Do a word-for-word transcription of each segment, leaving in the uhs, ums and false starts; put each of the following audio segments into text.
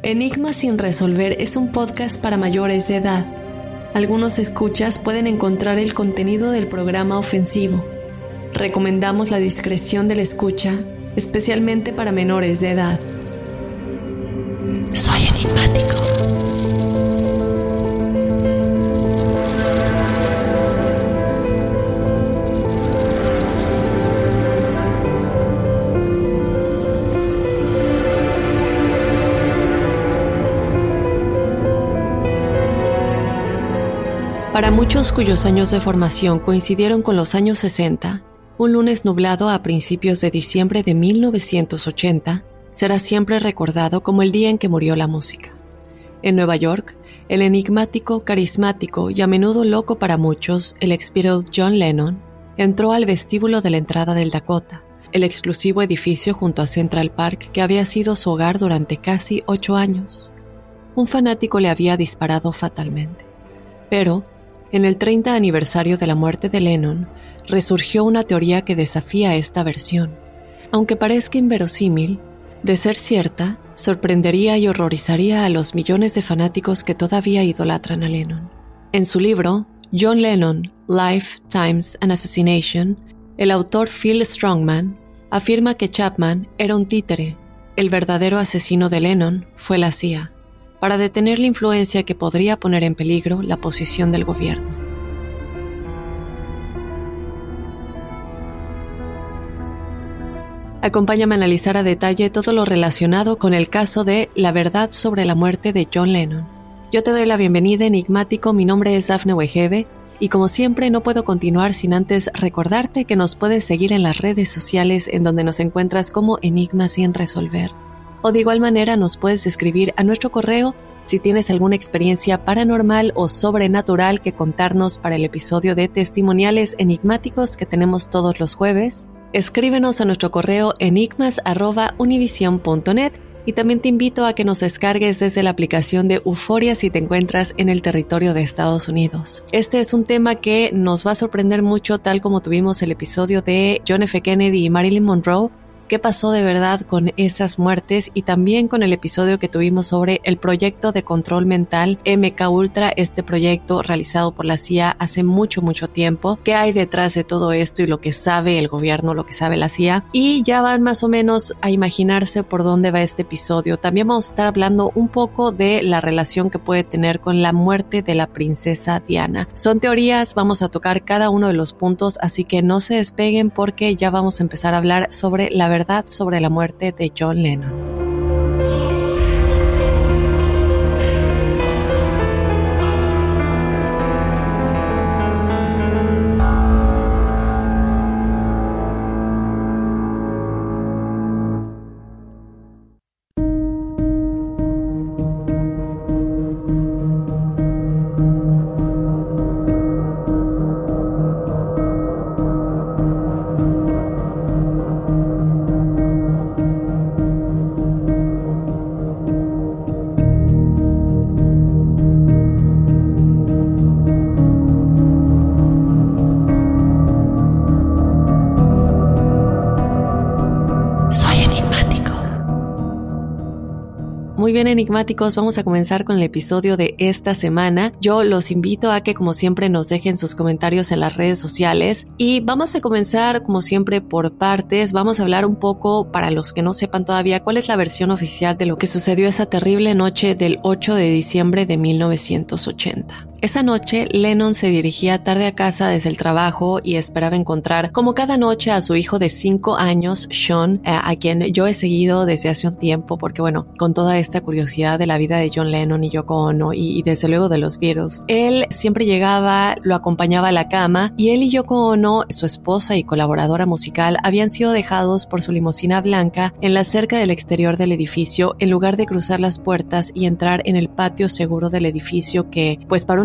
Enigmas sin resolver es un podcast para mayores de edad. Algunos escuchas pueden encontrar el contenido del programa ofensivo. Recomendamos la discreción de la escucha, especialmente para menores de edad. Soy enigmático. Para muchos cuyos años de formación coincidieron con los años sesenta, un lunes nublado a principios de diciembre de mil novecientos ochenta será siempre recordado como el día en que murió la música. En Nueva York, el enigmático, carismático y a menudo loco para muchos, el ex-Beatle John Lennon, entró al vestíbulo de la entrada del Dakota, el exclusivo edificio junto a Central Park que había sido su hogar durante casi ocho años. Un fanático le había disparado fatalmente. Pero, en el treinta aniversario de la muerte de Lennon, resurgió una teoría que desafía esta versión. Aunque parezca inverosímil, de ser cierta, sorprendería y horrorizaría a los millones de fanáticos que todavía idolatran a Lennon. En su libro, John Lennon, Life, Times and Assassination, el autor Phil Strongman afirma que Chapman era un títere. El verdadero asesino de Lennon fue la C I A, para detener la influencia que podría poner en peligro la posición del gobierno. Acompáñame a analizar a detalle todo lo relacionado con el caso de La verdad sobre la muerte de John Lennon. Yo te doy la bienvenida, enigmático, mi nombre es Dafne Wegebe, y como siempre no puedo continuar sin antes recordarte que nos puedes seguir en las redes sociales en donde nos encuentras como Enigmas sin resolver. O de igual manera nos puedes escribir a nuestro correo si tienes alguna experiencia paranormal o sobrenatural que contarnos para el episodio de testimoniales enigmáticos que tenemos todos los jueves. Escríbenos a nuestro correo enigmas arroba univision punto net y también te invito a que nos descargues desde la aplicación de Euforia si te encuentras en el territorio de Estados Unidos. Este es un tema que nos va a sorprender mucho, tal como tuvimos el episodio de John F. Kennedy y Marilyn Monroe. ¿Qué pasó de verdad con esas muertes? Y también con el episodio que tuvimos sobre el proyecto de control mental M K Ultra, este proyecto realizado por la C I A hace mucho, mucho tiempo. ¿Qué hay detrás de todo esto y lo que sabe el gobierno, lo que sabe la C I A? Y ya van más o menos a imaginarse por dónde va este episodio. También vamos a estar hablando un poco de la relación que puede tener con la muerte de la princesa Diana. Son teorías, vamos a tocar cada uno de los puntos, así que no se despeguen porque ya vamos a empezar a hablar sobre la verdad sobre la muerte de John Lennon. Muy bien, enigmáticos, vamos a comenzar con el episodio de esta semana. Yo los invito a que, como siempre, nos dejen sus comentarios en las redes sociales y vamos a comenzar, como siempre, por partes. Vamos a hablar un poco, para los que no sepan todavía, cuál es la versión oficial de lo que sucedió esa terrible noche del ocho de diciembre de mil novecientos ochenta. Esa noche, Lennon se dirigía tarde a casa desde el trabajo y esperaba encontrar, como cada noche, a su hijo de cinco años, Sean, a quien yo he seguido desde hace un tiempo, porque bueno, con toda esta curiosidad de la vida de John Lennon y Yoko Ono y, y desde luego de los Beatles, él siempre llegaba, lo acompañaba a la cama y él y Yoko Ono, su esposa y colaboradora musical, habían sido dejados por su limusina blanca en la cerca del exterior del edificio en lugar de cruzar las puertas y entrar en el patio seguro del edificio que, pues para un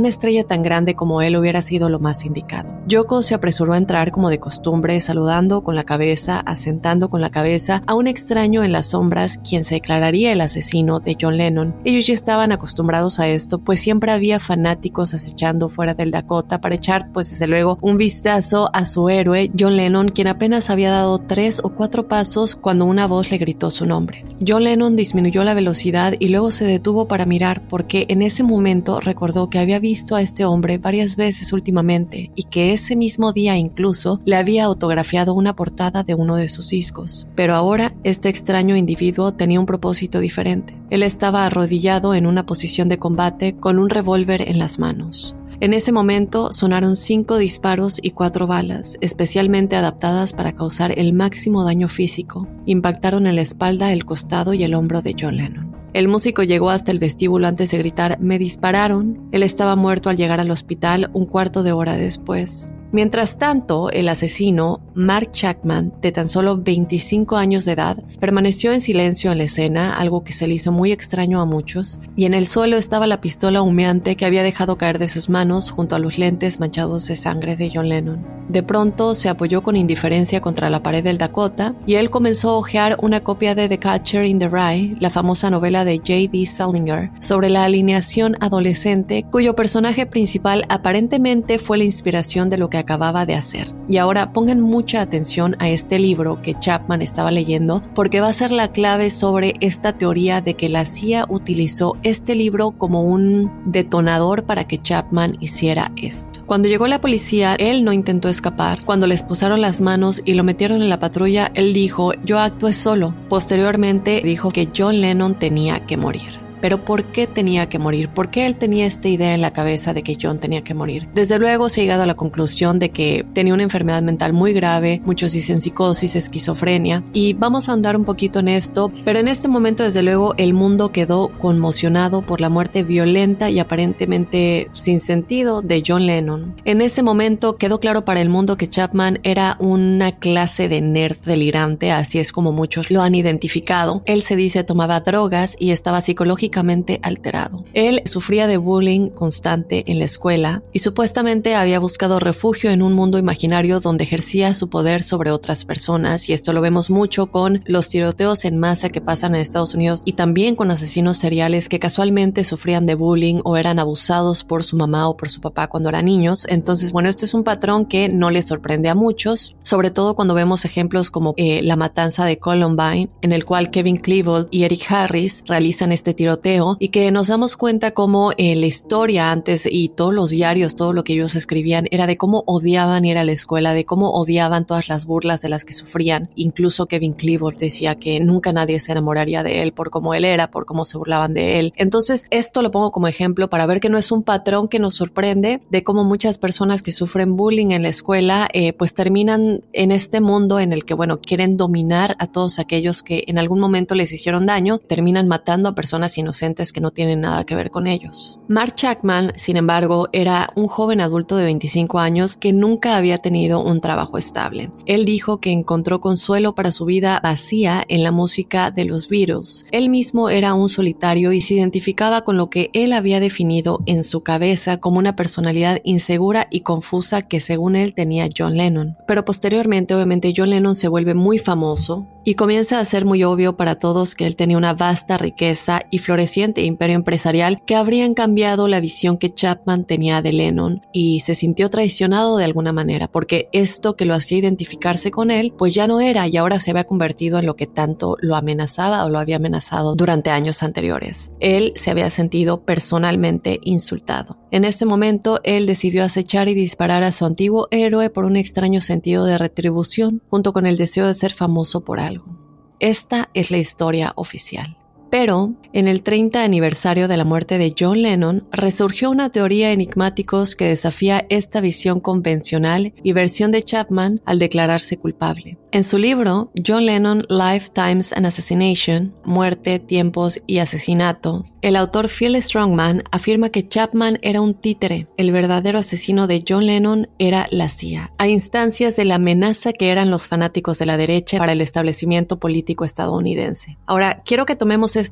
una estrella tan grande como él hubiera sido lo más indicado. Yoko se apresuró a entrar como de costumbre, saludando con la cabeza, asentando con la cabeza a un extraño en las sombras, quien se declararía el asesino de John Lennon. Ellos ya estaban acostumbrados a esto, pues siempre había fanáticos acechando fuera del Dakota para echar, pues desde luego, un vistazo a su héroe, John Lennon, quien apenas había dado tres o cuatro pasos cuando una voz le gritó su nombre. John Lennon disminuyó la velocidad y luego se detuvo para mirar, porque en ese momento recordó que había visto a este hombre varias veces últimamente y que ese mismo día incluso le había autografiado una portada de uno de sus discos. Pero ahora este extraño individuo tenía un propósito diferente. Él estaba arrodillado en una posición de combate con un revólver en las manos. En ese momento sonaron cinco disparos y cuatro balas, especialmente adaptadas para causar el máximo daño físico. Impactaron en la espalda, el costado y el hombro de John Lennon. El músico llegó hasta el vestíbulo antes de gritar «¡Me dispararon!». Él estaba muerto al llegar al hospital un cuarto de hora después. Mientras tanto, el asesino, Mark Chapman, de tan solo veinticinco años de edad, permaneció en silencio en la escena, algo que se le hizo muy extraño a muchos, y en el suelo estaba la pistola humeante que había dejado caer de sus manos junto a los lentes manchados de sangre de John Lennon. De pronto se apoyó con indiferencia contra la pared del Dakota y él comenzó a hojear una copia de The Catcher in the Rye, la famosa novela de J D Salinger, sobre la alineación adolescente, cuyo personaje principal aparentemente fue la inspiración de lo que acababa de hacer. Y ahora pongan mucha atención a este libro que Chapman estaba leyendo, porque va a ser la clave sobre esta teoría de que la C I A utilizó este libro como un detonador para que Chapman hiciera esto. Cuando llegó la policía, él no intentó escapar. Cuando le esposaron las manos y lo metieron en la patrulla, él dijo: «Yo actué solo». Posteriormente dijo que John Lennon tenía que morir. Pero ¿por qué tenía que morir? ¿Por qué él tenía esta idea en la cabeza de que John tenía que morir? Desde luego se ha llegado a la conclusión de que tenía una enfermedad mental muy grave, muchos dicen psicosis, esquizofrenia, y vamos a andar un poquito en esto, pero en este momento desde luego el mundo quedó conmocionado por la muerte violenta y aparentemente sin sentido de John Lennon. En ese momento quedó claro para el mundo que Chapman era una clase de nerd delirante, así es como muchos lo han identificado. Él se dice tomaba drogas y estaba psicológicamente alterado. Él sufría de bullying constante en la escuela y supuestamente había buscado refugio en un mundo imaginario donde ejercía su poder sobre otras personas, y esto lo vemos mucho con los tiroteos en masa que pasan en Estados Unidos y también con asesinos seriales que casualmente sufrían de bullying o eran abusados por su mamá o por su papá cuando eran niños. Entonces, bueno, esto es un patrón que no les sorprende a muchos, sobre todo cuando vemos ejemplos como eh, la matanza de Columbine, en el cual Kevin Klebold y Eric Harris realizan este tiroteo, y que nos damos cuenta cómo eh, la historia antes y todos los diarios, todo lo que ellos escribían era de cómo odiaban ir a la escuela, de cómo odiaban todas las burlas de las que sufrían. Incluso Kevin Klebold decía que nunca nadie se enamoraría de él por cómo él era, por cómo se burlaban de él. Entonces esto lo pongo como ejemplo para ver que no es un patrón que nos sorprende, de cómo muchas personas que sufren bullying en la escuela eh, pues terminan en este mundo en el que, bueno, quieren dominar a todos aquellos que en algún momento les hicieron daño, terminan matando a personas inocentes que no tienen nada que ver con ellos. Mark Chapman, sin embargo, era un joven adulto de veinticinco años que nunca había tenido un trabajo estable. Él dijo que encontró consuelo para su vida vacía en la música de los Beatles. Él mismo era un solitario y se identificaba con lo que él había definido en su cabeza como una personalidad insegura y confusa que según él tenía John Lennon. Pero posteriormente, obviamente, John Lennon se vuelve muy famoso y comienza a ser muy obvio para todos que él tenía una vasta riqueza y floreciente imperio empresarial que habrían cambiado la visión que Chapman tenía de Lennon, y se sintió traicionado de alguna manera, porque esto que lo hacía identificarse con él, pues ya no era, y ahora se había convertido en lo que tanto lo amenazaba o lo había amenazado durante años anteriores. Él se había sentido personalmente insultado. En este momento, él decidió acechar y disparar a su antiguo héroe por un extraño sentido de retribución, junto con el deseo de ser famoso por algo. Esta es la historia oficial. Pero, en el treinta aniversario de la muerte de John Lennon, resurgió una teoría enigmáticos que desafía esta visión convencional y versión de Chapman al declararse culpable. En su libro, John Lennon, Life, Times and Assassination, Muerte, Tiempos y Asesinato, el autor Phil Strongman afirma que Chapman era un títere. El verdadero asesino de John Lennon era la C I A, a instancias de la amenaza que eran los fanáticos de la derecha para el establecimiento político estadounidense. Ahora, quiero que tomemos esta versión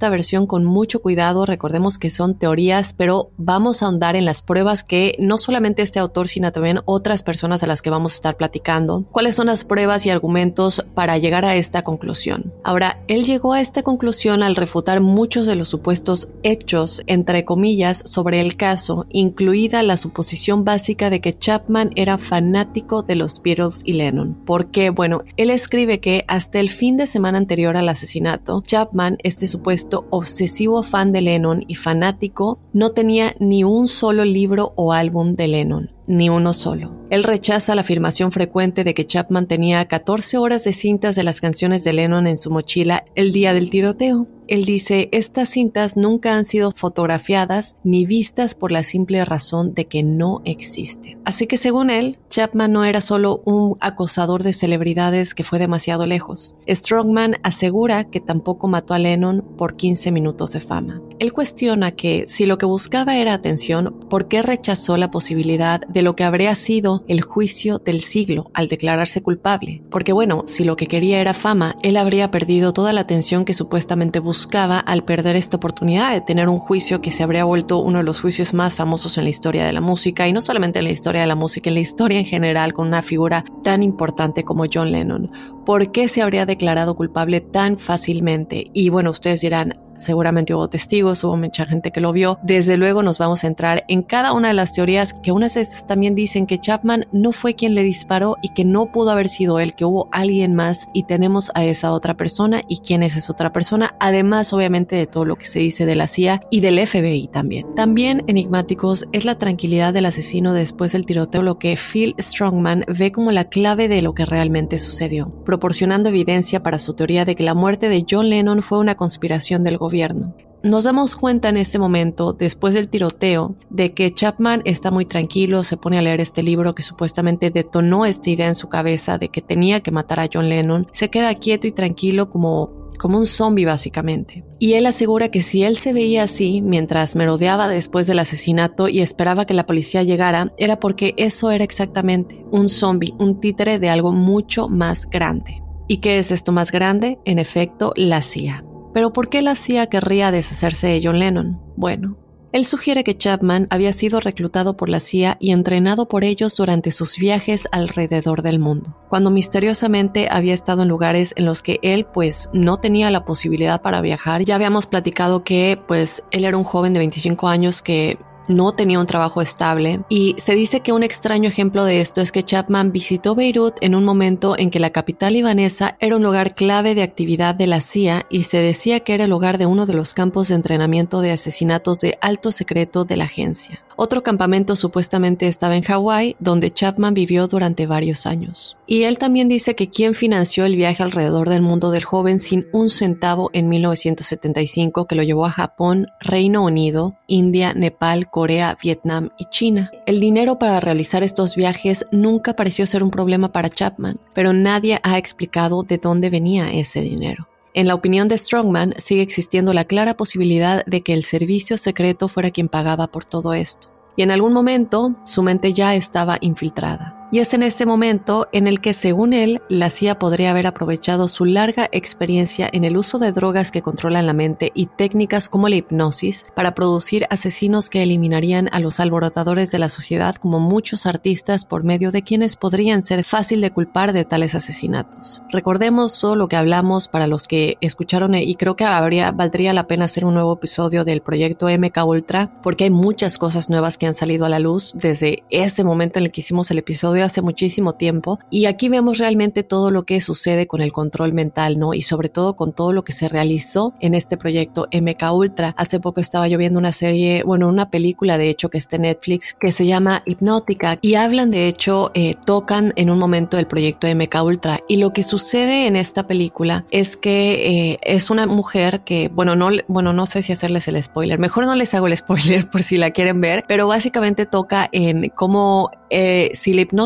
con mucho cuidado. Recordemos que son teorías, pero vamos a ahondar en las pruebas que no solamente este autor, sino también otras personas a las que vamos a estar platicando. ¿Cuáles son las pruebas y argumentos para llegar a esta conclusión? Ahora, él llegó a esta conclusión al refutar muchos de los supuestos hechos, entre comillas, sobre el caso, incluida la suposición básica de que Chapman era fanático de los Beatles y Lennon. Porque, bueno, él escribe que hasta el fin de semana anterior al asesinato, Chapman, este supuesto obsesivo fan de Lennon y fanático, no tenía ni un solo libro o álbum de Lennon, ni uno solo. Él rechaza la afirmación frecuente de que Chapman tenía catorce horas de cintas de las canciones de Lennon en su mochila el día del tiroteo. Él dice, estas cintas nunca han sido fotografiadas ni vistas por la simple razón de que no existen. Así que según él, Chapman no era solo un acosador de celebridades que fue demasiado lejos. Strongman asegura que tampoco mató a Lennon por quince minutos de fama. Él cuestiona que si lo que buscaba era atención, ¿por qué rechazó la posibilidad de lo que habría sido el juicio del siglo al declararse culpable? Porque bueno, si lo que quería era fama, él habría perdido toda la atención que supuestamente buscaba buscaba al perder esta oportunidad de tener un juicio que se habría vuelto uno de los juicios más famosos en la historia de la música, y no solamente en la historia de la música, en la historia en general, con una figura tan importante como John Lennon. ¿Por qué se habría declarado culpable tan fácilmente? Y bueno, ustedes dirán, seguramente hubo testigos, hubo mucha gente que lo vio. Desde luego nos vamos a entrar en cada una de las teorías, que unas de estas también dicen que Chapman no fue quien le disparó y que no pudo haber sido él, que hubo alguien más, y tenemos a esa otra persona. ¿Y quién es esa otra persona? Además, obviamente, de todo lo que se dice de la C I A y del F B I también. También enigmáticos es la tranquilidad del asesino después del tiroteo, lo que Phil Strongman ve como la clave de lo que realmente sucedió, proporcionando evidencia para su teoría de que la muerte de John Lennon fue una conspiración del gobierno. Gobierno. Nos damos cuenta en este momento, después del tiroteo, de que Chapman está muy tranquilo, se pone a leer este libro que supuestamente detonó esta idea en su cabeza de que tenía que matar a John Lennon. Se queda quieto y tranquilo como, como un zombie básicamente. Y él asegura que si él se veía así mientras merodeaba después del asesinato y esperaba que la policía llegara, era porque eso era exactamente un zombie, un títere de algo mucho más grande. ¿Y qué es esto más grande? En efecto, la C I A. ¿Pero por qué la C I A querría deshacerse de John Lennon? Bueno, él sugiere que Chapman había sido reclutado por la C I A y entrenado por ellos durante sus viajes alrededor del mundo, cuando misteriosamente había estado en lugares en los que él pues no tenía la posibilidad para viajar. Ya habíamos platicado que pues él era un joven de veinticinco años que no tenía un trabajo estable, y se dice que un extraño ejemplo de esto es que Chapman visitó Beirut en un momento en que la capital libanesa era un lugar clave de actividad de la C I A y se decía que era el hogar de uno de los campos de entrenamiento de asesinatos de alto secreto de la agencia. Otro campamento supuestamente estaba en Hawái, donde Chapman vivió durante varios años. Y él también dice que quien financió el viaje alrededor del mundo del joven sin un centavo en mil novecientos setenta y cinco, que lo llevó a Japón, Reino Unido, India, Nepal, Corea, Vietnam y China. El dinero para realizar estos viajes nunca pareció ser un problema para Chapman, pero nadie ha explicado de dónde venía ese dinero. En la opinión de Strongman, sigue existiendo la clara posibilidad de que el servicio secreto fuera quien pagaba por todo esto. Y en algún momento, su mente ya estaba infiltrada. Y es en este momento en el que, según él, la C I A podría haber aprovechado su larga experiencia en el uso de drogas que controlan la mente y técnicas como la hipnosis para producir asesinos que eliminarían a los alborotadores de la sociedad, como muchos artistas, por medio de quienes podrían ser fácil de culpar de tales asesinatos. Recordemos todo lo que hablamos para los que escucharon, y creo que habría, valdría la pena hacer un nuevo episodio del proyecto M K Ultra, porque hay muchas cosas nuevas que han salido a la luz desde ese momento en el que hicimos el episodio hace muchísimo tiempo, y aquí vemos realmente todo lo que sucede con el control mental, ¿no? Y sobre todo con todo lo que se realizó en este proyecto M K Ultra. Hace poco estaba yo viendo una serie, bueno, una película de hecho que está en Netflix, que se llama Hipnótica, y hablan de hecho, eh, tocan en un momento el proyecto M K Ultra, y lo que sucede en esta película es que eh, es una mujer que, bueno no, bueno, no sé si hacerles el spoiler, mejor no les hago el spoiler por si la quieren ver, pero básicamente toca en cómo eh, si la hipnosis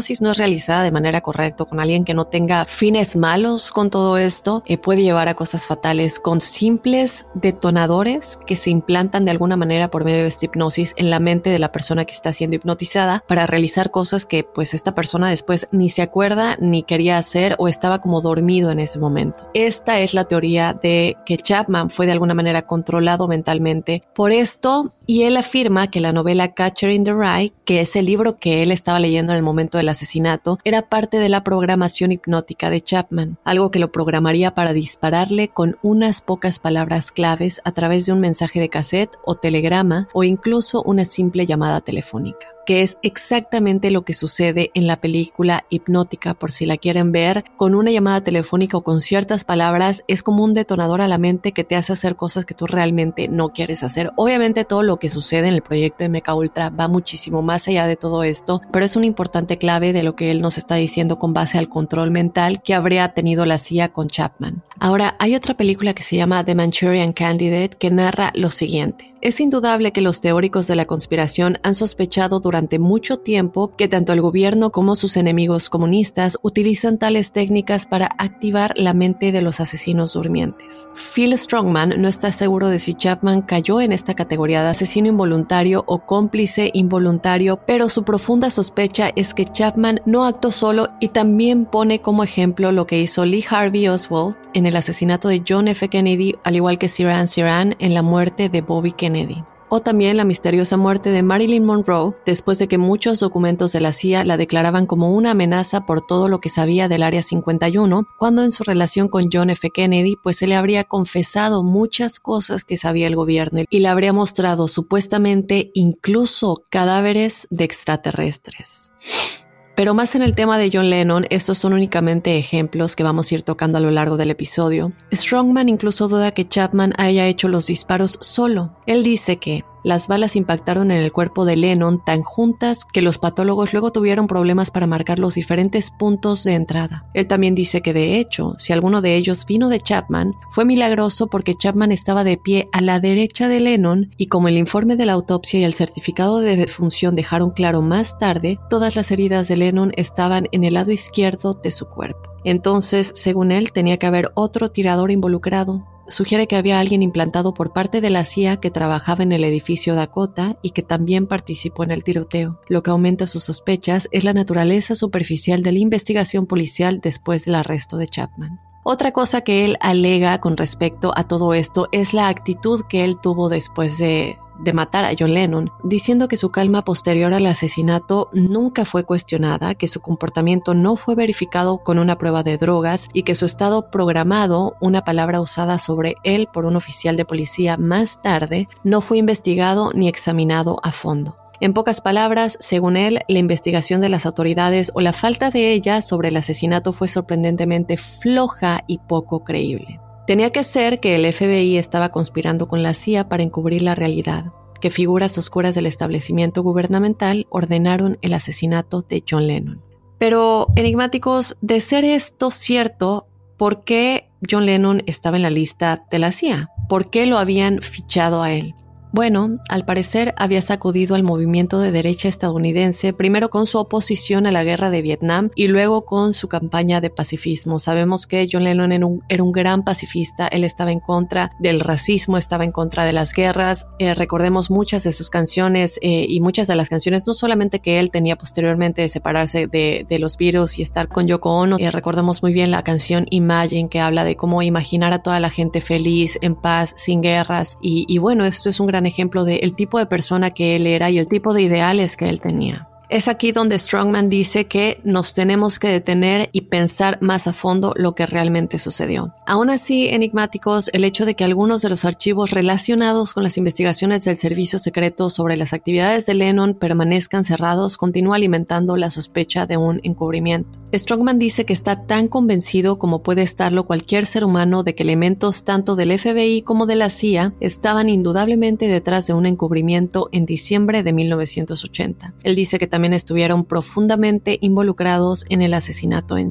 hipnosis no es realizada de manera correcta, con alguien que no tenga fines malos con todo esto, eh, puede llevar a cosas fatales. Con simples detonadores que se implantan de alguna manera por medio de esta hipnosis en la mente de la persona que está siendo hipnotizada para realizar cosas que pues esta persona después ni se acuerda ni quería hacer o estaba como dormido en ese momento. Esta es la teoría de que Chapman fue de alguna manera controlado mentalmente por esto, y él afirma que la novela Catcher in the Rye, que es el libro que él estaba leyendo en el momento del asesinato, era parte de la programación hipnótica de Chapman, algo que lo programaría para dispararle con unas pocas palabras claves a través de un mensaje de cassette o telegrama o incluso una simple llamada telefónica, que es exactamente lo que sucede en la película Hipnótica, por si la quieren ver. Con una llamada telefónica o con ciertas palabras es como un detonador a la mente que te hace hacer cosas que tú realmente no quieres hacer. Obviamente todo lo que sucede en el proyecto de MKUltra va muchísimo más allá de todo esto, pero es una importante clave de lo que él nos está diciendo con base al control mental que habría tenido la C I A con Chapman. Ahora, hay otra película que se llama The Manchurian Candidate que narra lo siguiente. Es indudable que los teóricos de la conspiración han sospechado durante mucho tiempo que tanto el gobierno como sus enemigos comunistas utilizan tales técnicas para activar la mente de los asesinos durmientes. Phil Strongman no está seguro de si Chapman cayó en esta categoría de asesino involuntario o cómplice involuntario, pero su profunda sospecha es que Chapman no actuó solo y también pone como ejemplo lo que hizo Lee Harvey Oswald en el asesinato de John F. Kennedy, al igual que Sirhan Sirhan en la muerte de Bobby Kennedy. O también la misteriosa muerte de Marilyn Monroe después de que muchos documentos de la C I A la declaraban como una amenaza por todo lo que sabía del Área cincuenta y uno, cuando en su relación con John F. Kennedy pues se le habría confesado muchas cosas que sabía el gobierno y le habría mostrado supuestamente incluso cadáveres de extraterrestres. Pero más en el tema de John Lennon, estos son únicamente ejemplos que vamos a ir tocando a lo largo del episodio. Strongman incluso duda que Chapman haya hecho los disparos solo. Él dice que las balas impactaron en el cuerpo de Lennon tan juntas que los patólogos luego tuvieron problemas para marcar los diferentes puntos de entrada. Él también dice que de hecho, si alguno de ellos vino de Chapman, fue milagroso porque Chapman estaba de pie a la derecha de Lennon y como el informe de la autopsia y el certificado de defunción dejaron claro más tarde, todas las heridas de Lennon estaban en el lado izquierdo de su cuerpo. Entonces, según él, tenía que haber otro tirador involucrado. Sugiere que había alguien implantado por parte de la C I A que trabajaba en el edificio Dakota y que también participó en el tiroteo. Lo que aumenta sus sospechas es la naturaleza superficial de la investigación policial después del arresto de Chapman. Otra cosa que él alega con respecto a todo esto es la actitud que él tuvo después de, de matar a John Lennon, diciendo que su calma posterior al asesinato nunca fue cuestionada, que su comportamiento no fue verificado con una prueba de drogas y que su estado programado, una palabra usada sobre él por un oficial de policía más tarde, no fue investigado ni examinado a fondo. En pocas palabras, según él, la investigación de las autoridades o la falta de ellas sobre el asesinato fue sorprendentemente floja y poco creíble. Tenía que ser que el F B I estaba conspirando con la C I A para encubrir la realidad, que figuras oscuras del establecimiento gubernamental ordenaron el asesinato de John Lennon. Pero, enigmáticos, de ser esto cierto, ¿por qué John Lennon estaba en la lista de la C I A? ¿Por qué lo habían fichado a él? Bueno, al parecer había sacudido al movimiento de derecha estadounidense, primero con su oposición a la guerra de Vietnam y luego con su campaña de pacifismo. Sabemos que John Lennon era un, era un gran pacifista, él estaba en contra del racismo, estaba en contra de las guerras. Eh, recordemos muchas de sus canciones eh, y muchas de las canciones, no solamente que él tenía posteriormente de separarse de, de los Beatles y estar con Yoko Ono, eh, recordemos muy bien la canción Imagine, que habla de cómo imaginar a toda la gente feliz, en paz, sin guerras, y, y bueno, esto es un gran ejemplo del tipo de persona que él era y el tipo de ideales que él tenía. Es aquí donde Strongman dice que nos tenemos que detener y pensar más a fondo lo que realmente sucedió. Aún así, enigmáticos, el hecho de que algunos de los archivos relacionados con las investigaciones del servicio secreto sobre las actividades de Lennon permanezcan cerrados continúa alimentando la sospecha de un encubrimiento. Strongman dice que está tan convencido como puede estarlo cualquier ser humano de que elementos tanto del F B I como de la C I A estaban indudablemente detrás de un encubrimiento en diciembre de mil novecientos ochenta. Él dice que también estuvieron profundamente involucrados en el asesinato en sí.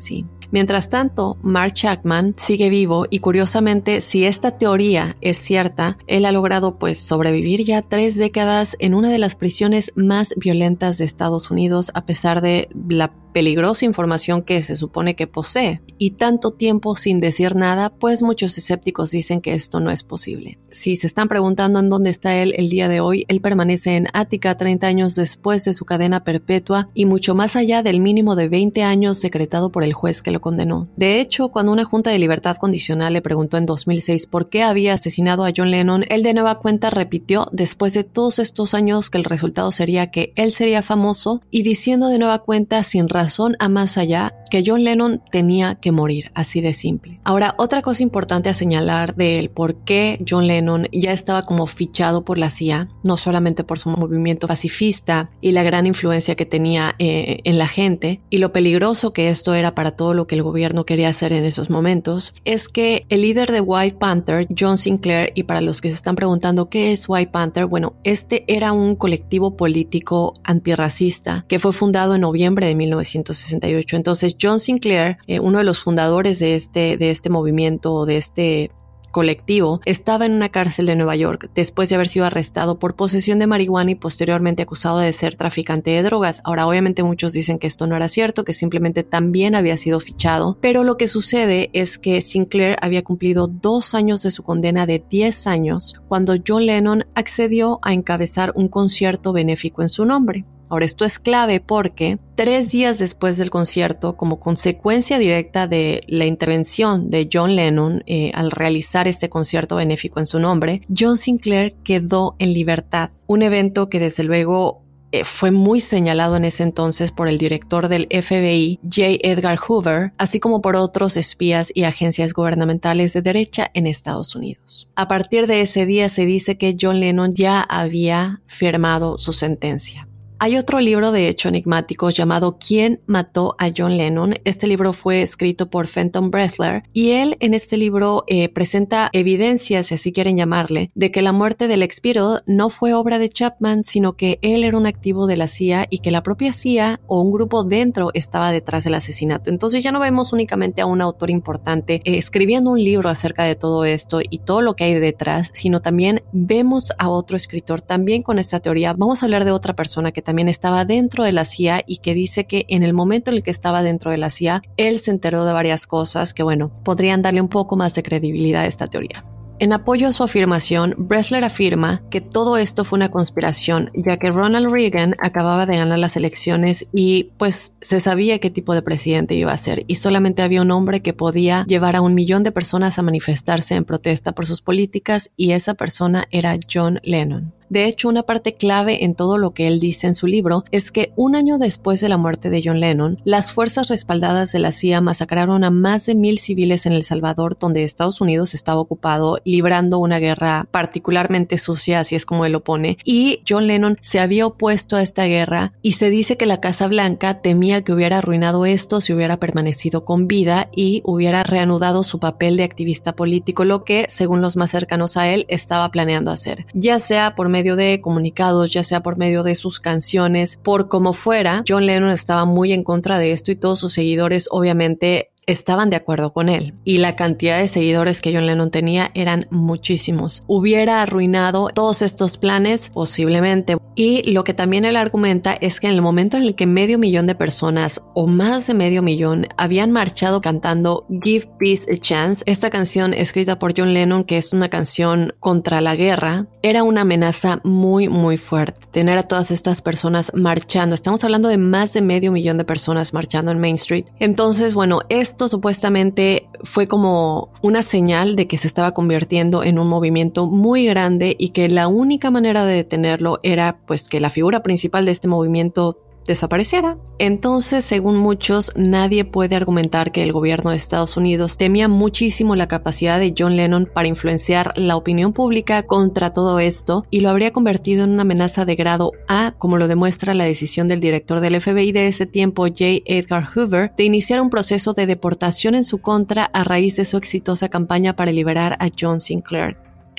Mientras tanto, Mark Chapman sigue vivo y curiosamente, si esta teoría es cierta, él ha logrado pues sobrevivir ya tres décadas en una de las prisiones más violentas de Estados Unidos a pesar de la peligrosa información que se supone que posee. Y tanto tiempo sin decir nada, pues muchos escépticos dicen que esto no es posible. Si se están preguntando en dónde está él el día de hoy, él permanece en Ática treinta años después de su cadena perpetua y mucho más allá del mínimo de veinte años decretado por el juez que lo condenó. De hecho, cuando una junta de libertad condicional le preguntó en dos mil seis por qué había asesinado a John Lennon, él de nueva cuenta repitió después de todos estos años que el resultado sería que él sería famoso y diciendo de nueva cuenta sin razón razón a más allá que John Lennon tenía que morir, así de simple. Ahora, otra cosa importante a señalar del por qué John Lennon ya estaba como fichado por la C I A, no solamente por su movimiento pacifista y la gran influencia que tenía eh, en la gente y lo peligroso que esto era para todo lo que el gobierno quería hacer en esos momentos, es que el líder de White Panther, John Sinclair, y para los que se están preguntando qué es White Panther, bueno, este era un colectivo político antirracista que fue fundado en noviembre de mil novecientos sesenta y ocho. Entonces John Sinclair, eh, uno de los fundadores de este, de este movimiento, de este colectivo, estaba en una cárcel de Nueva York después de haber sido arrestado por posesión de marihuana y posteriormente acusado de ser traficante de drogas. Ahora, obviamente muchos dicen que esto no era cierto, que simplemente también había sido fichado, pero lo que sucede es que Sinclair había cumplido dos años de su condena de diez años cuando John Lennon accedió a encabezar un concierto benéfico en su nombre. Ahora, esto es clave porque tres días después del concierto, como consecuencia directa de la intervención de John Lennon eh, al realizar este concierto benéfico en su nombre, John Sinclair quedó en libertad. Un evento que desde luego eh, fue muy señalado en ese entonces por el director del F B I, J. Edgar Hoover, así como por otros espías y agencias gubernamentales de derecha en Estados Unidos. A partir de ese día se dice que John Lennon ya había firmado su sentencia. Hay otro libro de hecho enigmático llamado ¿Quién mató a John Lennon? Este libro fue escrito por Fenton Bressler y él en este libro eh, presenta evidencias, si así quieren llamarle, de que la muerte del ex Beatle no fue obra de Chapman, sino que él era un activo de la C I A y que la propia C I A o un grupo dentro estaba detrás del asesinato. Entonces ya no vemos únicamente a un autor importante eh, escribiendo un libro acerca de todo esto y todo lo que hay detrás, sino también vemos a otro escritor también con esta teoría. Vamos a hablar de otra persona que también estaba dentro de la C I A y que dice que en el momento en el que estaba dentro de la C I A, él se enteró de varias cosas que, bueno, podrían darle un poco más de credibilidad a esta teoría. En apoyo a su afirmación, Bressler afirma que todo esto fue una conspiración, ya que Ronald Reagan acababa de ganar las elecciones y pues se sabía qué tipo de presidente iba a ser y solamente había un hombre que podía llevar a un millón de personas a manifestarse en protesta por sus políticas y esa persona era John Lennon. De hecho, una parte clave en todo lo que él dice en su libro es que un año después de la muerte de John Lennon, las fuerzas respaldadas de la C I A masacraron a más de mil civiles en El Salvador, donde Estados Unidos estaba ocupado, librando una guerra particularmente sucia, así es como él lo pone, y John Lennon se había opuesto a esta guerra y se dice que la Casa Blanca temía que hubiera arruinado esto si hubiera permanecido con vida y hubiera reanudado su papel de activista político, lo que, según los más cercanos a él, estaba planeando hacer, ya sea por medio de comunicados, ya sea por medio de sus canciones, por como fuera. John Lennon estaba muy en contra de esto y todos sus seguidores obviamente estaban de acuerdo con él y la cantidad de seguidores que John Lennon tenía eran muchísimos. Hubiera arruinado todos estos planes posiblemente, y lo que también él argumenta es que en el momento en el que medio millón de personas o más de medio millón habían marchado cantando Give Peace a Chance, esta canción escrita por John Lennon, que es una canción contra la guerra, era una amenaza muy muy fuerte tener a todas estas personas marchando. Estamos hablando de más de medio millón de personas marchando en Main Street. Entonces, bueno, esto supuestamente fue como una señal de que se estaba convirtiendo en un movimiento muy grande y que la única manera de detenerlo era pues que la figura principal de este movimiento desapareciera. Entonces, según muchos, nadie puede argumentar que el gobierno de Estados Unidos temía muchísimo la capacidad de John Lennon para influenciar la opinión pública contra todo esto y lo habría convertido en una amenaza de grado A, como lo demuestra la decisión del director del F B I de ese tiempo, J. Edgar Hoover, de iniciar un proceso de deportación en su contra a raíz de su exitosa campaña para liberar a John Sinclair.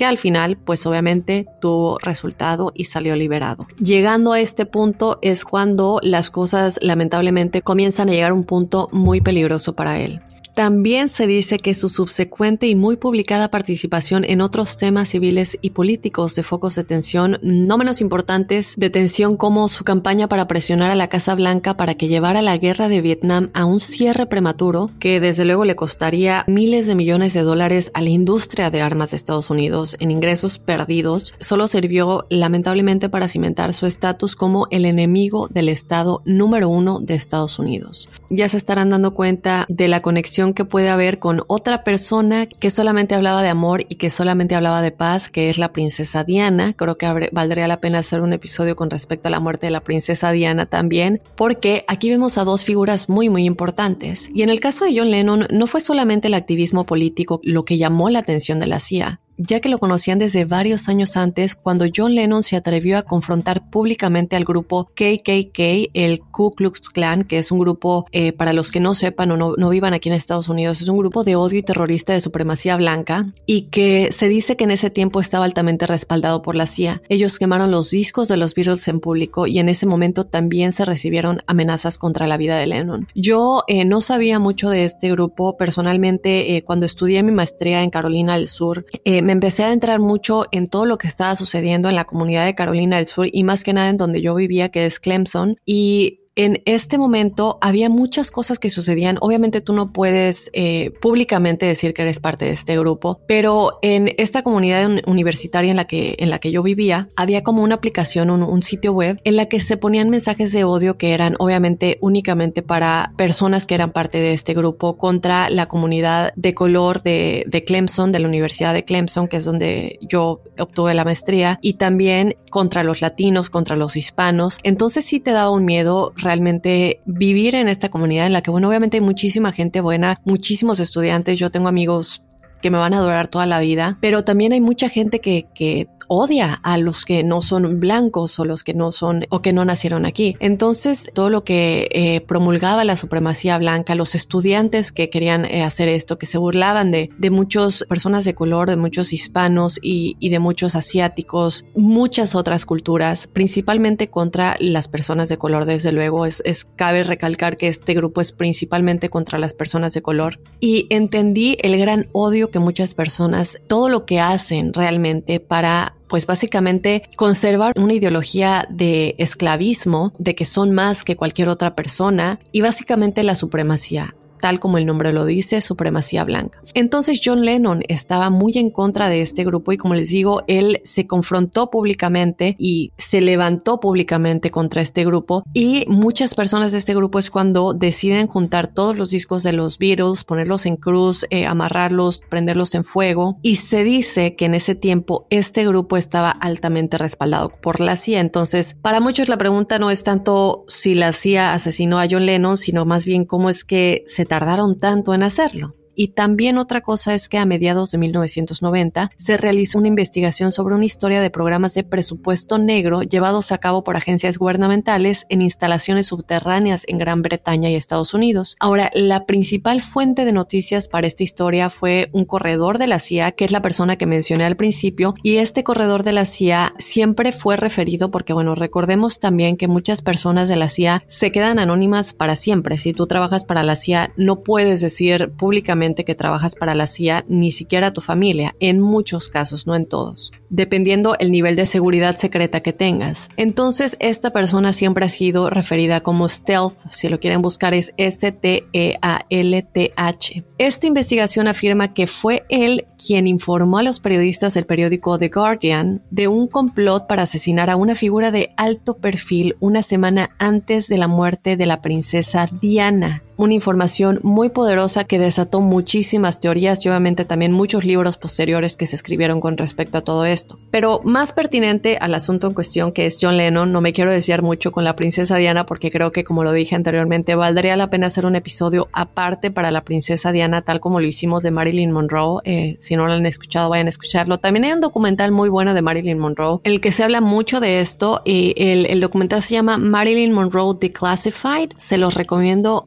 que al final pues obviamente tuvo resultado y salió liberado. Llegando a este punto es cuando las cosas lamentablemente comienzan a llegar a un punto muy peligroso para él. También se dice que su subsecuente y muy publicada participación en otros temas civiles y políticos de focos de tensión no menos importantes de tensión como su campaña para presionar a la Casa Blanca para que llevara la guerra de Vietnam a un cierre prematuro que desde luego le costaría miles de millones de dólares a la industria de armas de Estados Unidos en ingresos perdidos, solo sirvió lamentablemente para cimentar su estatus como el enemigo del Estado número uno de Estados Unidos. Ya se estarán dando cuenta de la conexión que puede haber con otra persona que solamente hablaba de amor y que solamente hablaba de paz, que es la princesa Diana. Creo que habré, valdría la pena hacer un episodio con respecto a la muerte de la princesa Diana también, porque aquí vemos a dos figuras muy muy importantes. Y en el caso de John Lennon no fue solamente el activismo político lo que llamó la atención de la C I A, ya que lo conocían desde varios años antes cuando John Lennon se atrevió a confrontar públicamente al grupo K K K, el Ku Klux Klan, que es un grupo, eh, para los que no sepan o no, no vivan aquí en Estados Unidos, es un grupo de odio y terrorista de supremacía blanca y que se dice que en ese tiempo estaba altamente respaldado por la C I A. Ellos quemaron los discos de los Beatles en público y en ese momento también se recibieron amenazas contra la vida de Lennon. Yo eh, no sabía mucho de este grupo. Personalmente, eh, cuando estudié mi maestría en Carolina del Sur, eh, me empecé a adentrar mucho en todo lo que estaba sucediendo en la comunidad de Carolina del Sur y más que nada en donde yo vivía, que es Clemson, y en este momento había muchas cosas que sucedían. Obviamente tú no puedes eh, públicamente decir que eres parte de este grupo, pero en esta comunidad universitaria en la que, en la que yo vivía, había como una aplicación, un, un sitio web en la que se ponían mensajes de odio que eran obviamente únicamente para personas que eran parte de este grupo contra la comunidad de color de, de Clemson, de la Universidad de Clemson, que es donde yo obtuve la maestría, y también contra los latinos, contra los hispanos. Entonces sí te daba un miedo realmente vivir en esta comunidad en la que, bueno, obviamente hay muchísima gente buena, muchísimos estudiantes. Yo tengo amigos que me van a adorar toda la vida, pero también hay mucha gente que, que odia a los que no son blancos o los que no son o que no nacieron aquí. Entonces, todo lo que eh, promulgaba la supremacía blanca, los estudiantes que querían eh, hacer esto, que se burlaban de, de muchas personas de color, de muchos hispanos y, y de muchos asiáticos, muchas otras culturas, principalmente contra las personas de color, desde luego. Es, es cabe recalcar que este grupo es principalmente contra las personas de color. Y entendí el gran odio que muchas personas, todo lo que hacen realmente para, pues básicamente conservar una ideología de esclavismo, de que son más que cualquier otra persona, y básicamente la supremacía, tal como el nombre lo dice, supremacía blanca. Entonces John Lennon estaba muy en contra de este grupo y, como les digo, él se confrontó públicamente y se levantó públicamente contra este grupo, y muchas personas de este grupo es cuando deciden juntar todos los discos de los Beatles, ponerlos en cruz, eh, amarrarlos, prenderlos en fuego, y se dice que en ese tiempo este grupo estaba altamente respaldado por la C I A. Entonces, para muchos la pregunta no es tanto si la C I A asesinó a John Lennon, sino más bien cómo es que se tardaron tanto en hacerlo. Y también otra cosa es que a mediados de mil novecientos noventa se realizó una investigación sobre una historia de programas de presupuesto negro llevados a cabo por agencias gubernamentales en instalaciones subterráneas en Gran Bretaña y Estados Unidos. Ahora, la principal fuente de noticias para esta historia fue un corredor de la C I A, que es la persona que mencioné al principio, y este corredor de la C I A siempre fue referido porque, bueno, recordemos también que muchas personas de la C I A se quedan anónimas para siempre. Si tú trabajas para la C I A, no puedes decir públicamente que trabajas para la C I A, ni siquiera a tu familia, en muchos casos, no en todos, dependiendo el nivel de seguridad secreta que tengas. Entonces, esta persona siempre ha sido referida como Stealth. Si lo quieren buscar, es S T E A L T H. Esta investigación afirma que fue él quien informó a los periodistas del periódico The Guardian de un complot para asesinar a una figura de alto perfil una semana antes de la muerte de la princesa Diana. Una información muy poderosa que desató muchísimas teorías y obviamente también muchos libros posteriores que se escribieron con respecto a todo esto. Pero más pertinente al asunto en cuestión, que es John Lennon, no me quiero desviar mucho con la princesa Diana porque creo que, como lo dije anteriormente, valdría la pena hacer un episodio aparte para la princesa Diana, tal como lo hicimos de Marilyn Monroe. Eh, si no lo han escuchado, vayan a escucharlo. También hay un documental muy bueno de Marilyn Monroe, en el que se habla mucho de esto, y el, el documental se llama Marilyn Monroe Declassified. Se los recomiendo mucho.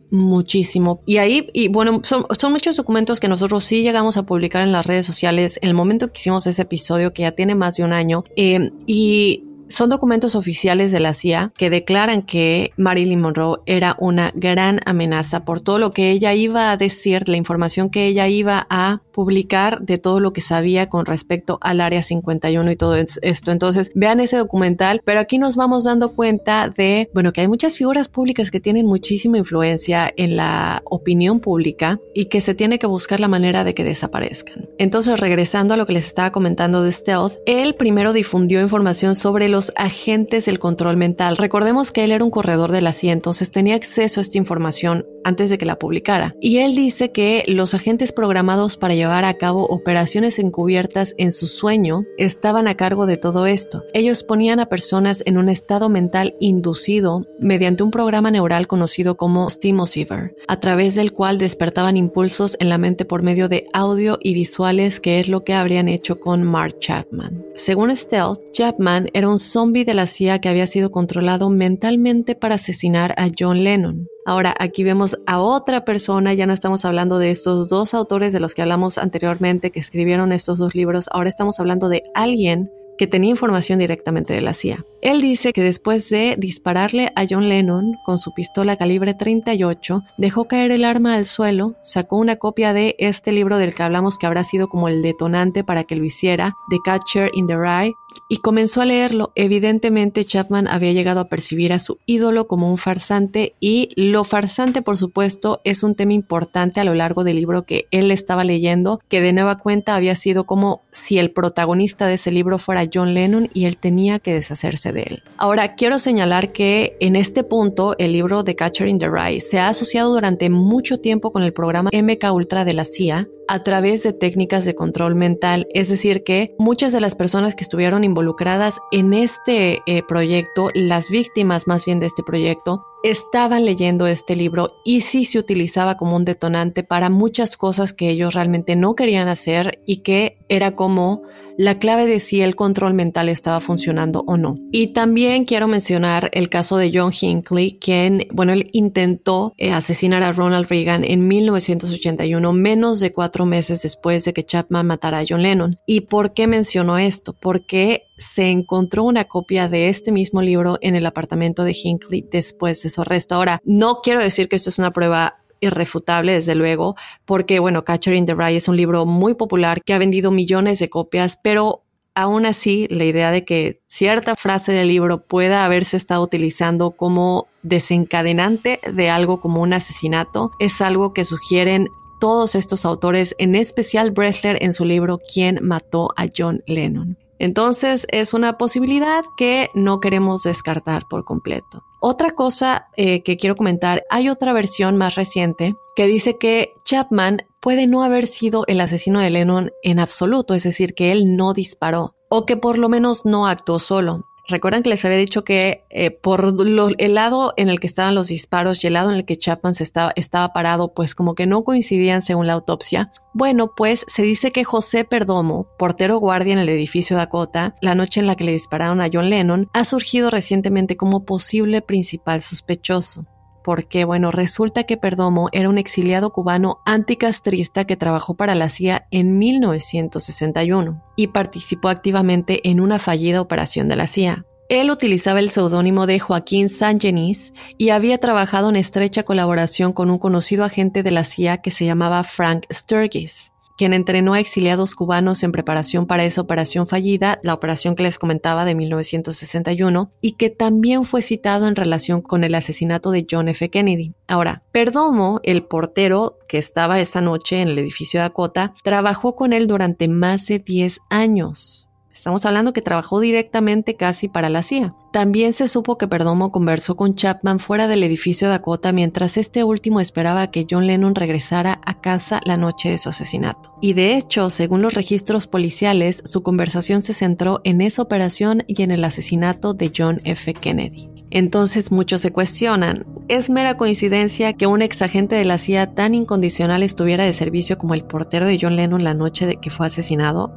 muchísimo. Y ahí, y bueno, son, son muchos documentos que nosotros sí llegamos a publicar en las redes sociales en el momento que hicimos ese episodio, que ya tiene más de un año. Eh, y son documentos oficiales de la C I A que declaran que Marilyn Monroe era una gran amenaza por todo lo que ella iba a decir, la información que ella iba a publicar de todo lo que sabía con respecto al Área cincuenta y uno y todo esto. Entonces, vean ese documental, pero aquí nos vamos dando cuenta de, bueno, que hay muchas figuras públicas que tienen muchísima influencia en la opinión pública y que se tiene que buscar la manera de que desaparezcan. Entonces, regresando a lo que les estaba comentando de Stealth, él primero difundió información sobre los agentes del control mental. Recordemos que él era un corredor de la C I A, entonces tenía acceso a esta información antes de que la publicara. Y él dice que los agentes programados para llevar a cabo operaciones encubiertas en su sueño estaban a cargo de todo esto. Ellos ponían a personas en un estado mental inducido mediante un programa neural conocido como Stimulsiver, a través del cual despertaban impulsos en la mente por medio de audio y visuales, que es lo que habrían hecho con Mark Chapman. Según Stealth, Chapman era un zombie de la C I A que había sido controlado mentalmente para asesinar a John Lennon. Ahora, aquí vemos a otra persona, ya no estamos hablando de estos dos autores de los que hablamos anteriormente que escribieron estos dos libros, ahora estamos hablando de alguien que tenía información directamente de la C I A. Él dice que después de dispararle a John Lennon con su pistola calibre treinta y ocho, dejó caer el arma al suelo, sacó una copia de este libro del que hablamos que habrá sido como el detonante para que lo hiciera, The Catcher in the Rye, y comenzó a leerlo. Evidentemente, Chapman había llegado a percibir a su ídolo como un farsante, y lo farsante, por supuesto, es un tema importante a lo largo del libro que él estaba leyendo, que de nueva cuenta había sido como si el protagonista de ese libro fuera John Lennon y él tenía que deshacerse de él. Ahora, quiero señalar que en este punto, el libro The Catcher in the Rye se ha asociado durante mucho tiempo con el programa M K Ultra de la C I A, a través de técnicas de control mental, es decir que muchas de las personas que estuvieron involucradas en este eh, proyecto, las víctimas más bien de este proyecto, estaban leyendo este libro y sí se utilizaba como un detonante para muchas cosas que ellos realmente no querían hacer y que era como la clave de si el control mental estaba funcionando o no. Y también quiero mencionar el caso de John Hinckley, quien, bueno, él intentó eh, asesinar a Ronald Reagan en mil novecientos ochenta y uno, menos de cuatro meses después de que Chapman matara a John Lennon. ¿Y por qué menciono esto? Porque se encontró una copia de este mismo libro en el apartamento de Hinckley después de su arresto. Ahora, no quiero decir que esto es una prueba irrefutable, desde luego, porque, bueno, Catcher in the Rye es un libro muy popular que ha vendido millones de copias, pero aún así, la idea de que cierta frase del libro pueda haberse estado utilizando como desencadenante de algo como un asesinato es algo que sugieren todos estos autores, en especial Bressler en su libro ¿Quién mató a John Lennon? Entonces es una posibilidad que no queremos descartar por completo. Otra cosa eh, que quiero comentar, hay otra versión más reciente que dice que Chapman puede no haber sido el asesino de Lennon en absoluto, es decir, que él no disparó o que por lo menos no actuó solo. Recuerdan que les había dicho que eh, por lo, el lado en el que estaban los disparos y el lado en el que Chapman se estaba, estaba parado, pues como que no coincidían según la autopsia. Bueno, pues se dice que José Perdomo, portero guardia en el edificio Dakota, la noche en la que le dispararon a John Lennon, ha surgido recientemente como posible principal sospechoso. Porque, bueno, resulta que Perdomo era un exiliado cubano anticastrista que trabajó para la C I A en mil novecientos sesenta y uno y participó activamente en una fallida operación de la C I A. Él utilizaba el seudónimo de Joaquín Sangenis y había trabajado en estrecha colaboración con un conocido agente de la C I A que se llamaba Frank Sturgis, quien entrenó a exiliados cubanos en preparación para esa operación fallida, la operación que les comentaba de mil novecientos sesenta y uno, y que también fue citado en relación con el asesinato de John F. Kennedy. Ahora, Perdomo, el portero que estaba esa noche en el edificio Dakota, trabajó con él durante más de diez años. Estamos hablando que trabajó directamente casi para la C I A. También se supo que Perdomo conversó con Chapman fuera del edificio Dakota mientras este último esperaba que John Lennon regresara a casa la noche de su asesinato. Y de hecho, según los registros policiales, su conversación se centró en esa operación y en el asesinato de John F. Kennedy. Entonces muchos se cuestionan, ¿es mera coincidencia que un exagente de la C I A tan incondicional estuviera de servicio como el portero de John Lennon la noche de que fue asesinado?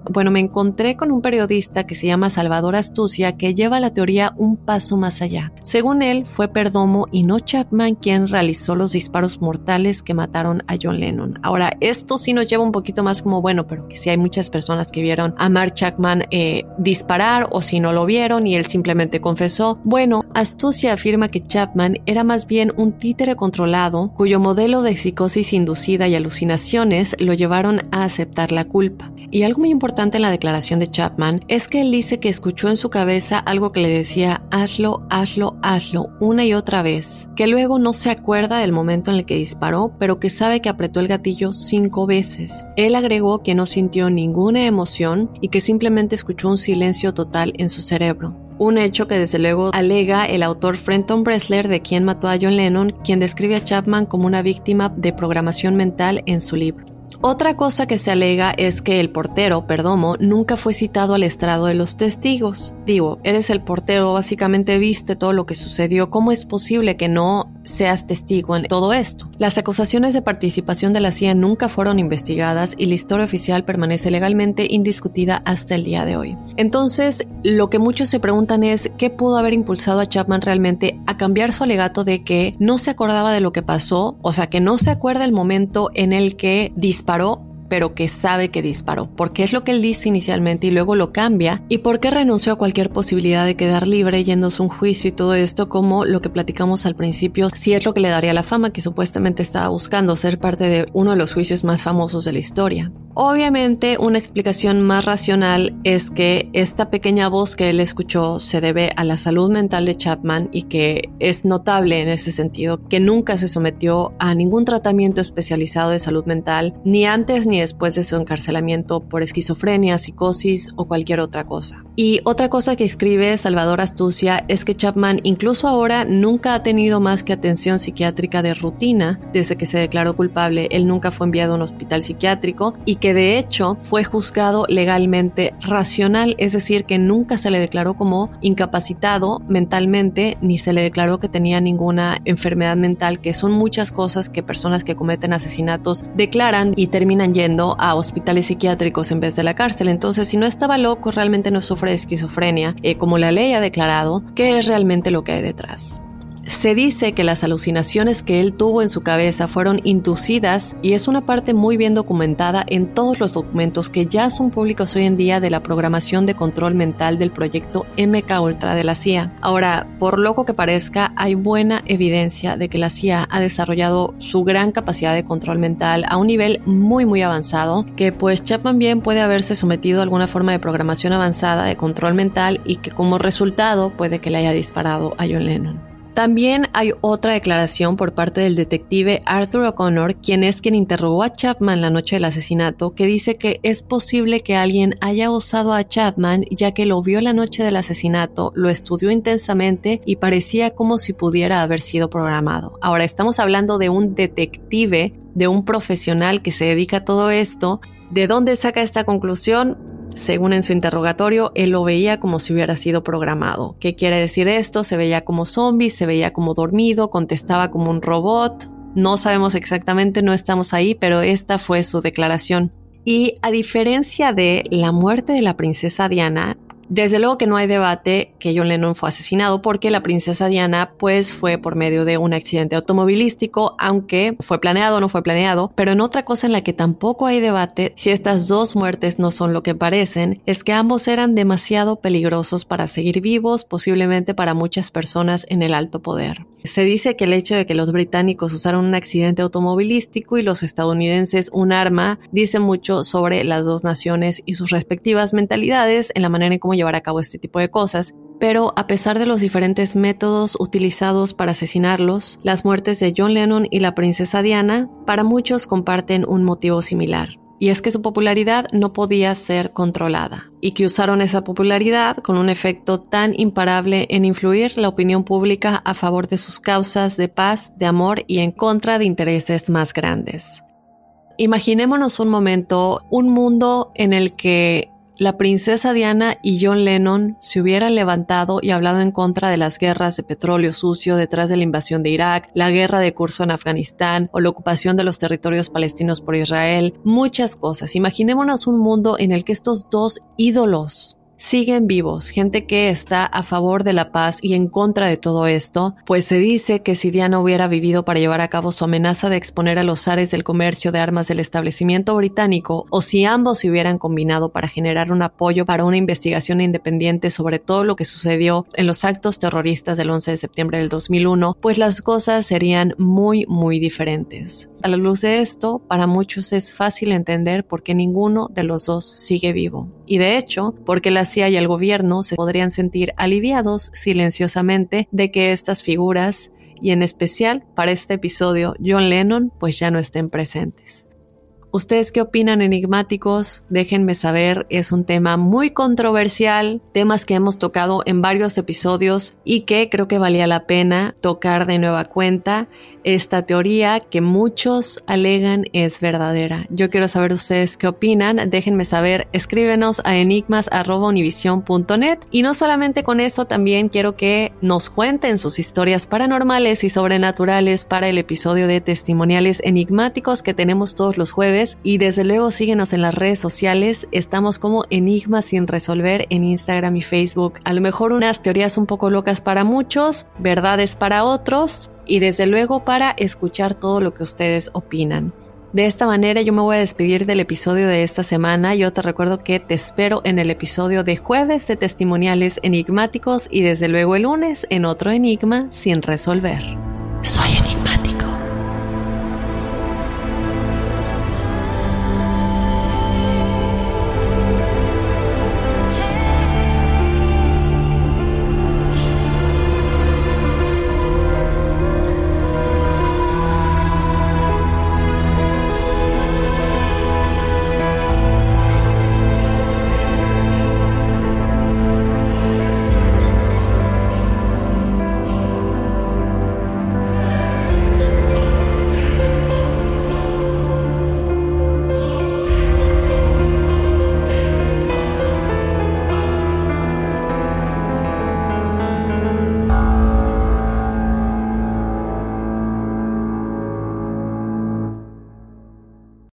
Bueno, me encontré con un periodista que se llama Salvador Astucia que lleva la teoría un paso más allá. Según él, fue Perdomo y no Chapman quien realizó los disparos mortales que mataron a John Lennon. Ahora, esto sí nos lleva un poquito más como, bueno, pero que sí hay muchas personas que vieron a Mark Chapman eh, disparar, o si no lo vieron y él simplemente confesó. Bueno, Astucia afirma que Chapman era más bien un títere controlado cuyo modelo de psicosis inducida y alucinaciones lo llevaron a aceptar la culpa. Y algo muy importante en la declaración de Chapman es que él dice que escuchó en su cabeza algo que le decía hazlo, hazlo, hazlo una y otra vez, que luego no se acuerda del momento en el que disparó, pero que sabe que apretó el gatillo cinco veces. Él agregó que no sintió ninguna emoción y que simplemente escuchó un silencio total en su cerebro. Un hecho que desde luego alega el autor Fenton Bressler de Quién mató a John Lennon, quien describe a Chapman como una víctima de programación mental en su libro. Otra cosa que se alega es que el portero, Perdomo, nunca fue citado al estrado de los testigos. Digo, eres el portero, básicamente viste todo lo que sucedió. ¿Cómo es posible que no seas testigo en todo esto? Las acusaciones de participación de la C I A nunca fueron investigadas y la historia oficial permanece legalmente indiscutida hasta el día de hoy. Entonces, lo que muchos se preguntan es ¿qué pudo haber impulsado a Chapman realmente a cambiar su alegato de que no se acordaba de lo que pasó? O sea, que no se acuerda el momento en el que disparó disparó, pero que sabe que disparó, porque es lo que él dice inicialmente y luego lo cambia, y por qué renunció a cualquier posibilidad de quedar libre yéndose a un juicio y todo esto, como lo que platicamos al principio, si es lo que le daría la fama que supuestamente estaba buscando, ser parte de uno de los juicios más famosos de la historia. Obviamente, una explicación más racional es que esta pequeña voz que él escuchó se debe a la salud mental de Chapman y que es notable en ese sentido, que nunca se sometió a ningún tratamiento especializado de salud mental, ni antes ni después de su encarcelamiento por esquizofrenia, psicosis o cualquier otra cosa. Y otra cosa que escribe Salvador Astucia es que Chapman incluso ahora nunca ha tenido más que atención psiquiátrica de rutina desde que se declaró culpable. Él nunca fue enviado a un hospital psiquiátrico y que de hecho fue juzgado legalmente racional, es decir, que nunca se le declaró como incapacitado mentalmente ni se le declaró que tenía ninguna enfermedad mental, que son muchas cosas que personas que cometen asesinatos declaran y terminan yendo a hospitales psiquiátricos en vez de la cárcel. Entonces, si no estaba loco, realmente no sufre de esquizofrenia, eh, como la ley ha declarado, ¿qué es realmente lo que hay detrás? Se dice que las alucinaciones que él tuvo en su cabeza fueron inducidas y es una parte muy bien documentada en todos los documentos que ya son públicos hoy en día de la programación de control mental del proyecto M K Ultra de la C I A. Ahora, por loco que parezca, hay buena evidencia de que la C I A ha desarrollado su gran capacidad de control mental a un nivel muy muy avanzado, que pues Chapman bien puede haberse sometido a alguna forma de programación avanzada de control mental y que como resultado puede que le haya disparado a John Lennon. También hay otra declaración por parte del detective Arthur O'Connor, quien es quien interrogó a Chapman la noche del asesinato, que dice que es posible que alguien haya osado a Chapman ya que lo vio la noche del asesinato, lo estudió intensamente y parecía como si pudiera haber sido programado. Ahora, estamos hablando de un detective, de un profesional que se dedica a todo esto. ¿De dónde saca esta conclusión? Según en su interrogatorio, él lo veía como si hubiera sido programado. ¿Qué quiere decir esto? Se veía como zombie, se veía como dormido, contestaba como un robot. No sabemos exactamente, no estamos ahí, pero esta fue su declaración. Y a diferencia de la muerte de la princesa Diana, desde luego que no hay debate que John Lennon fue asesinado porque la princesa Diana pues fue por medio de un accidente automovilístico, aunque fue planeado o no fue planeado, pero en otra cosa en la que tampoco hay debate si estas dos muertes no son lo que parecen, es que ambos eran demasiado peligrosos para seguir vivos, posiblemente para muchas personas en el alto poder. Se dice que el hecho de que los británicos usaron un accidente automovilístico y los estadounidenses un arma dice mucho sobre las dos naciones y sus respectivas mentalidades en la manera en cómo llevar a cabo este tipo de cosas. Pero a pesar de los diferentes métodos utilizados para asesinarlos, las muertes de John Lennon y la princesa Diana para muchos comparten un motivo similar. Y es que su popularidad no podía ser controlada, y que usaron esa popularidad con un efecto tan imparable en influir la opinión pública a favor de sus causas de paz, de amor y en contra de intereses más grandes. Imaginémonos un momento, un mundo en el que la princesa Diana y John Lennon se hubieran levantado y hablado en contra de las guerras de petróleo sucio detrás de la invasión de Irak, la guerra de curso en Afganistán o la ocupación de los territorios palestinos por Israel, muchas cosas. Imaginémonos un mundo en el que estos dos ídolos siguen vivos, gente que está a favor de la paz y en contra de todo esto, pues se dice que si Diana hubiera vivido para llevar a cabo su amenaza de exponer a los zares del comercio de armas del establecimiento británico, o si ambos se hubieran combinado para generar un apoyo para una investigación independiente sobre todo lo que sucedió en los actos terroristas del once de septiembre del dos mil uno, pues las cosas serían muy muy diferentes. A la luz de esto, para muchos es fácil entender por qué ninguno de los dos sigue vivo. Y de hecho, porque la C I A y el gobierno se podrían sentir aliviados silenciosamente de que estas figuras, y en especial para este episodio John Lennon, pues ya no estén presentes. ¿Ustedes qué opinan, enigmáticos? Déjenme saber, es un tema muy controversial, temas que hemos tocado en varios episodios y que creo que valía la pena tocar de nueva cuenta. Esta teoría que muchos alegan es verdadera. Yo quiero saber ustedes qué opinan, déjenme saber, escríbenos a enigmas arroba univision punto net y no solamente con eso, también quiero que nos cuenten sus historias paranormales y sobrenaturales para el episodio de testimoniales enigmáticos que tenemos todos los jueves y desde luego síguenos en las redes sociales, estamos como Enigmas sin resolver en Instagram y Facebook. A lo mejor unas teorías un poco locas para muchos, verdades para otros, y desde luego para escuchar todo lo que ustedes opinan. De esta manera yo me voy a despedir del episodio de esta semana. Yo te recuerdo que te espero en el episodio de jueves de testimoniales enigmáticos y desde luego el lunes en otro enigma sin resolver. Soy enigmático.